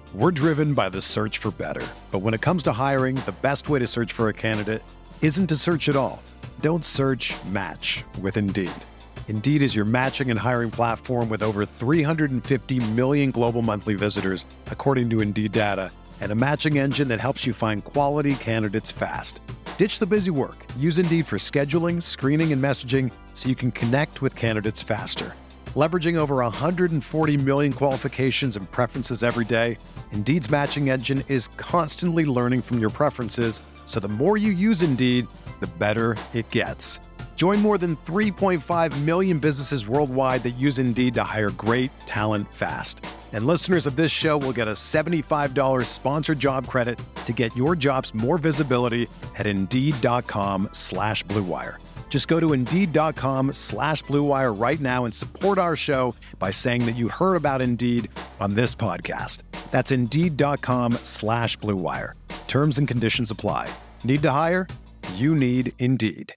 We're driven by the search for better. But when it comes to hiring, the best way to search for a candidate isn't to search at all. Don't search, match with Indeed. Indeed is your matching and hiring platform with over 350 million global monthly visitors, according to Indeed data, and a matching engine that helps you find quality candidates fast. Ditch the busy work. Use Indeed for scheduling, screening, and messaging so you can connect with candidates faster. Leveraging over 140 million qualifications and preferences every day, Indeed's matching engine is constantly learning from your preferences, so the more you use Indeed, the better it gets. Join more than 3.5 million businesses worldwide that use Indeed to hire great talent fast. And listeners of this show will get a $75 sponsored job credit to get your jobs more visibility at Indeed.com/Blue Wire. Just go to Indeed.com/Blue Wire right now and support our show by saying that you heard about Indeed on this podcast. That's Indeed.com/Blue Wire. Terms and conditions apply. Need to hire? You need Indeed.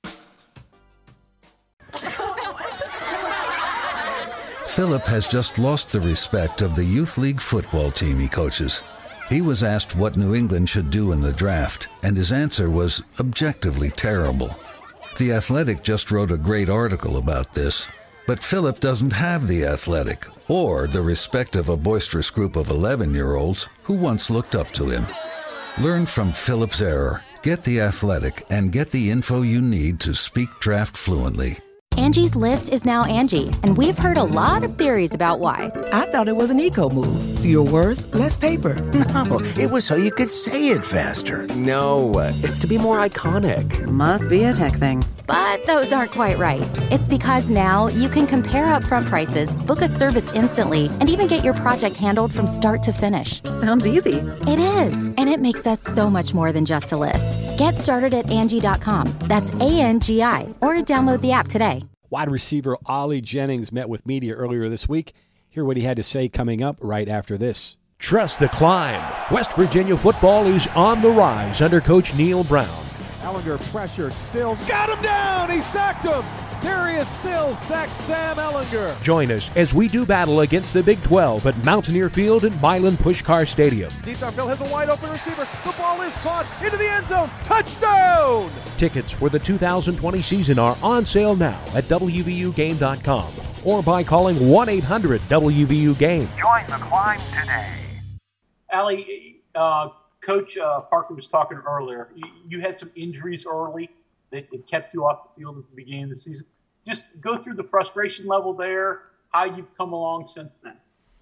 Philip has just lost the respect of the Youth League football team he coaches. He was asked what New England should do in the draft, and his answer was objectively terrible. The Athletic just wrote a great article about this, but Philip doesn't have the Athletic or the respect of a boisterous group of 11-year-olds who once looked up to him. Learn from Philip's error. Get the Athletic and get the info you need to speak draft fluently. Angie's List is now Angie, and we've heard a lot of theories about why. I thought it was an eco move. Fewer words, less paper. No, it was so you could say it faster. No, it's to be more iconic. Must be a tech thing. But those aren't quite right. It's because now you can compare upfront prices, book a service instantly, and even get your project handled from start to finish. Sounds easy. It is, and it makes us so much more than just a list. Get started at Angie.com. That's ANGI, or download the app today. Wide receiver Ollie Jennings met with media earlier this week. Hear what he had to say coming up right after this. Trust the climb. West Virginia football is on the rise under Coach Neil Brown. Ehlinger pressured. Stills got him down. He sacked him. Darius Stills sacks Sam Ehlinger. Join us as we do battle against the Big 12 at Mountaineer Field and Milan Pushkar Stadium. Deep downfield has a wide open receiver. The ball is caught into the end zone. Touchdown! Tickets for the 2020 season are on sale now at WVUGame.com or by calling 1-800-WVU-GAME. Join the climb today. Allie, Coach Parker was talking earlier. You had some injuries early that kept you off the field at the beginning of the season. Just go through the frustration level there, how you've come along since then.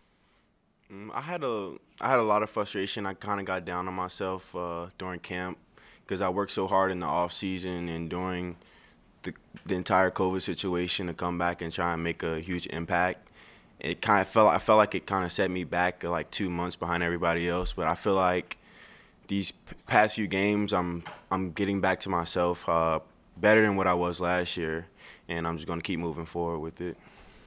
I had a lot of frustration. I kind of got down on myself during camp because I worked so hard in the off season and during the entire COVID situation to come back and try and make a huge impact. I felt like it kind of set me back like 2 months behind everybody else. But I feel like these past few games, I'm getting back to myself better than what I was last year, and I'm just going to keep moving forward with it.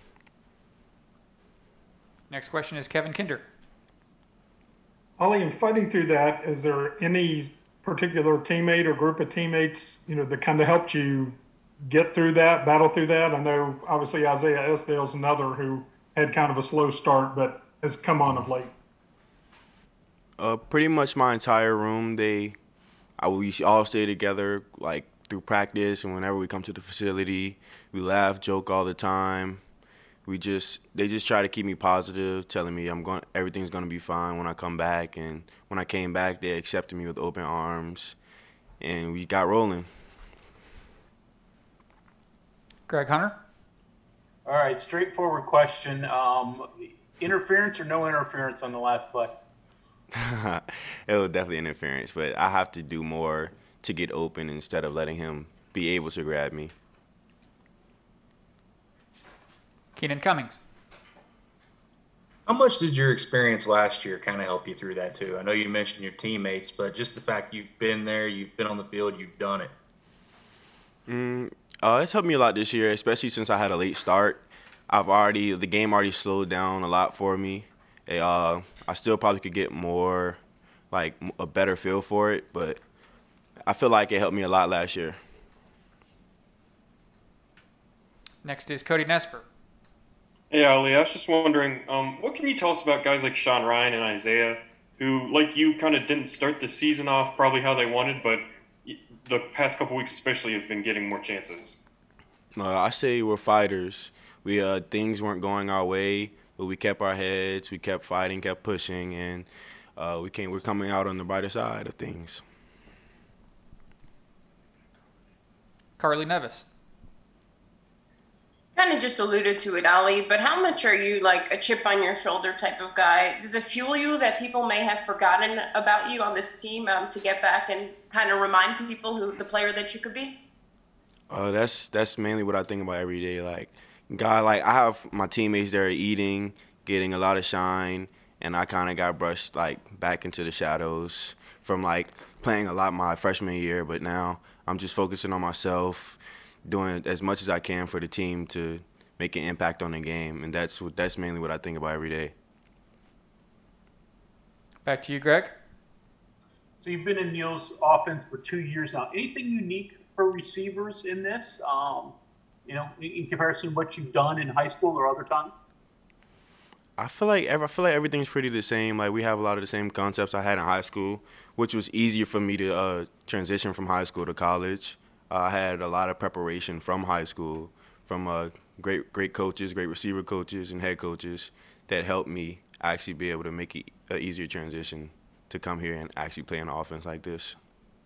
Next question is Kevin Kinder. Ollie, in fighting through that, is there any particular teammate or group of teammates, that kind of helped you get through that, battle through that? I know, obviously, Isaiah Esdale's another who had kind of a slow start, but has come on of late. Pretty much my entire room, we all stay together, like through practice, and whenever we come to the facility, we laugh, joke all the time. They just try to keep me positive, telling me everything's gonna be fine when I come back. And when I came back, they accepted me with open arms, and we got rolling. Greg Hunter. All right, straightforward question. Interference or no interference on the last play? It was definitely interference, but I have to do more to get open instead of letting him be able to grab me. Keenan Cummings. How much did your experience last year kind of help you through that too? I know you mentioned your teammates, but just the fact you've been there, you've been on the field, you've done it. It's helped me a lot this year, especially since I had a late start. The game already slowed down a lot for me. I still probably could get more, like a better feel for it, but I feel like it helped me a lot last year. Next is Cody Nesper. Hey, Ali, I was just wondering, what can you tell us about guys like Sean Ryan and Isaiah? who, like you, kind of didn't start the season off probably how they wanted, but the past couple weeks especially have been getting more chances? I say we're fighters. We things weren't going our way, but we kept our heads, we kept fighting, kept pushing, and we're coming out on the brighter side of things. Carly Nevis. Kind of just alluded to it, Ali, but how much are you like a chip on your shoulder type of guy? Does it fuel you that people may have forgotten about you on this team to get back and kind of remind people who the player that you could be? That's mainly what I think about every day. Like, I have my teammates there eating, getting a lot of shine, and I kind of got brushed like back into the shadows from like playing a lot my freshman year, but now I'm just focusing on myself, doing as much as I can for the team to make an impact on the game, and that's mainly what I think about every day. Back to you, Greg. So you've been in Neal's offense for 2 years now. Anything unique for receivers in this, in comparison to what you've done in high school or other times? I feel like everything's pretty the same. Like, we have a lot of the same concepts I had in high school, which was easier for me to transition from high school to college. I had a lot of preparation from high school, from great coaches, great receiver coaches, and head coaches that helped me actually be able to make it an easier transition to come here and actually play an offense like this.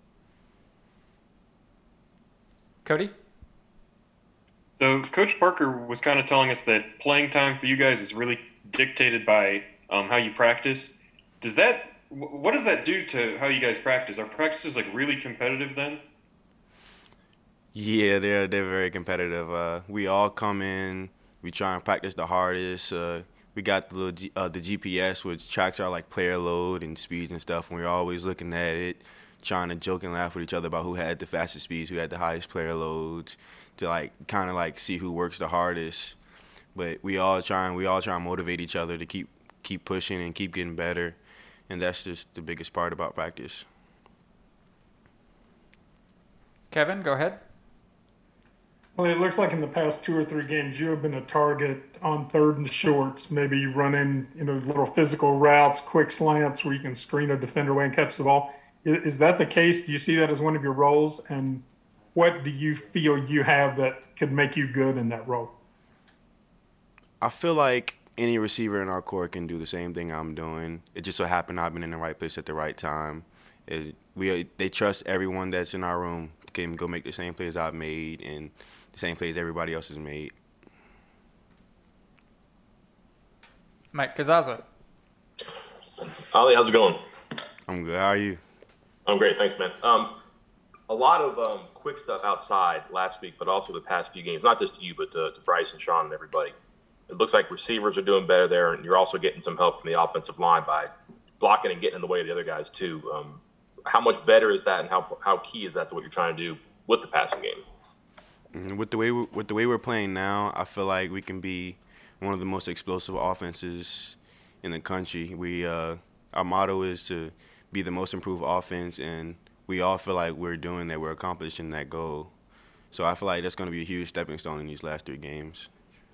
Cody? So Coach Parker was kind of telling us that playing time for you guys is really dictated by how you practice. What does that do to how you guys practice? Are practices like really competitive then? Yeah, they're very competitive. We all come in, we try and practice the hardest. We got the GPS, which tracks our like player load and speeds and stuff, and we're always looking at it, trying to joke and laugh with each other about who had the fastest speeds, who had the highest player loads, to like kind of like see who works the hardest. But we all try and motivate each other to keep pushing and keep getting better, and that's just the biggest part about practice. Kevin, go ahead. Well, it looks like in the past 2 or 3 games, you have been a target on 3rd and shorts, maybe running, little physical routes, quick slants where you can screen a defender away and catch the ball. Is that the case? Do you see that as one of your roles? And what do you feel you have that could make you good in that role? I feel like any receiver in our court can do the same thing I'm doing. It just so happened I've been in the right place at the right time. They trust everyone that's in our room can go make the same plays I've made and the same plays everybody else has made. Mike Kazaza. Ali, how's it going? I'm good. How are you? I'm great. Thanks, man. A lot of quick stuff outside last week, but also the past few games, not just to you, but to Bryce and Sean and everybody. It looks like receivers are doing better there, and you're also getting some help from the offensive line by blocking and getting in the way of the other guys, too. How much better is that, and how key is that to what you're trying to do with the passing game? With the way we're playing now, I feel like we can be one of the most explosive offenses in the country. Our motto is to be the most improved offense, and we all feel like we're doing that. We're accomplishing that goal. So I feel like that's going to be a huge stepping stone in these last 3 games.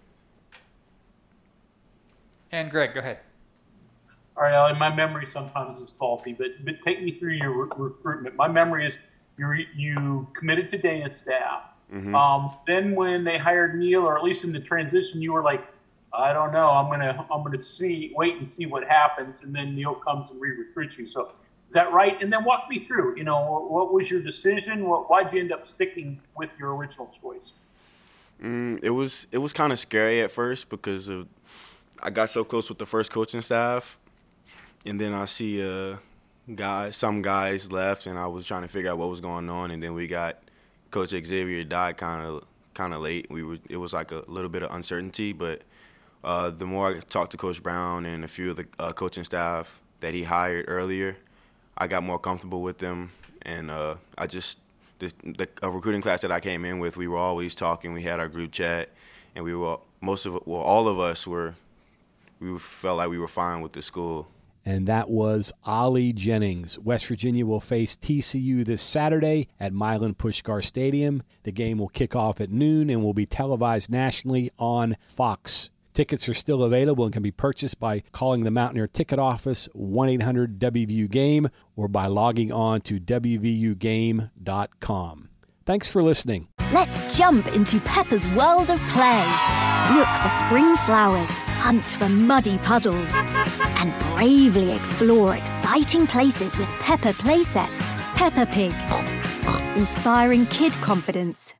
And Greg, go ahead. All right, Ali, my memory sometimes is faulty, but take me through your recruitment. My memory is you committed to Dana staff. Mm-hmm. Then when they hired Neal, or at least in the transition, you were like, I don't know, I'm gonna wait and see what happens, and then Neal comes and re-recruits you. So is that right? And then walk me through. What was your decision? Why'd you end up sticking with your original choice? It was kind of scary at first because I got so close with the first coaching staff. And then I see some guys left, and I was trying to figure out what was going on. And then we got Coach Xavier died kind of late. It was like a little bit of uncertainty. But the more I talked to Coach Brown and a few of the coaching staff that he hired earlier, I got more comfortable with them. And the recruiting class that I came in with, we were always talking. We had our group chat, and all of us felt like we were fine with the school. And that was Ali Jennings. West Virginia will face TCU this Saturday at Milan Puskar Stadium. The game will kick off at noon and will be televised nationally on Fox. Tickets are still available and can be purchased by calling the Mountaineer ticket office 1-800-WVU-GAME or by logging on to WVUGame.com. Thanks for listening. Let's jump into Peppa's world of play. Look for spring flowers, hunt for muddy puddles, and bravely explore exciting places with Peppa playsets. Peppa Pig, inspiring kid confidence.